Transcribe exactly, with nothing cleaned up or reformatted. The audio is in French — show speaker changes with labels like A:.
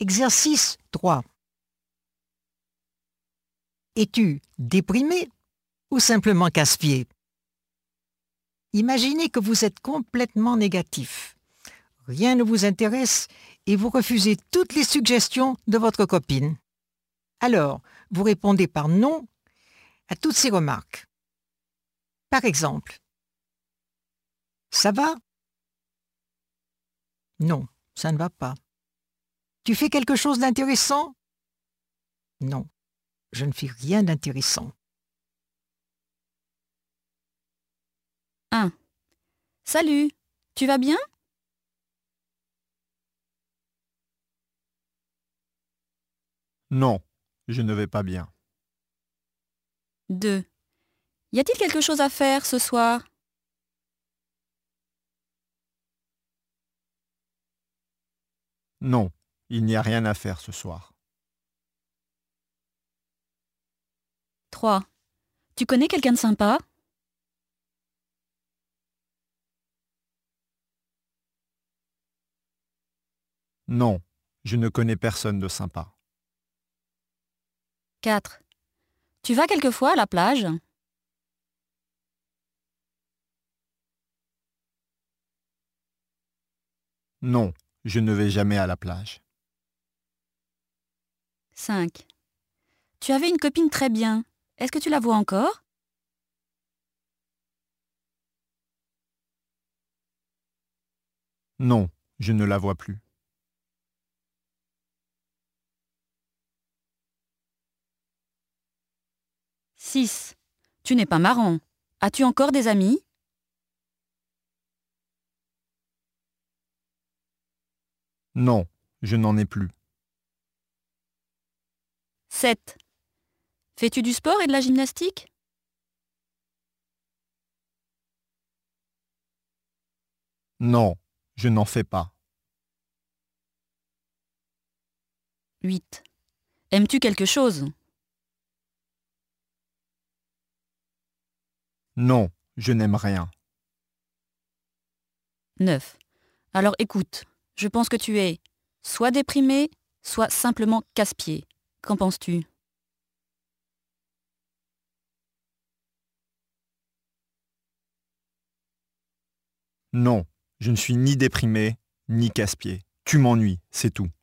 A: Exercice trois. Es-tu déprimé ou simplement casse-pied? Imaginez que vous êtes complètement négatif. Rien ne vous intéresse et vous refusez toutes les suggestions de votre copine. Alors, vous répondez par non à toutes ces remarques. Par exemple, « Ça va ?» Non, ça ne va pas. « Tu fais quelque chose d'intéressant ?» Non, je ne fais rien d'intéressant.
B: un. Salut, tu vas bien?
C: Non, je ne vais pas bien.
B: deux. Y a-t-il quelque chose à faire ce soir?
C: Non, il n'y a rien à faire ce soir.
B: trois. Tu connais quelqu'un de sympa?
C: Non, je ne connais personne de sympa.
B: quatre. Tu vas quelquefois à la plage?
C: Non, je ne vais jamais à la plage.
B: cinq. Tu avais une copine très bien. Est-ce que tu la vois encore?
C: Non, je ne la vois plus.
B: six. Tu n'es pas marrant. As-tu encore des amis?
C: Non, je n'en ai plus.
B: sept. Fais-tu du sport et de la gymnastique?
C: Non, je n'en fais pas.
B: huit. Aimes-tu quelque chose?
C: Non, je n'aime rien.
B: neuf. Alors écoute, je pense que tu es soit déprimé, soit simplement casse-pied. Qu'en penses-tu?
C: Non, je ne suis ni déprimé, ni casse-pied. Tu m'ennuies, c'est tout.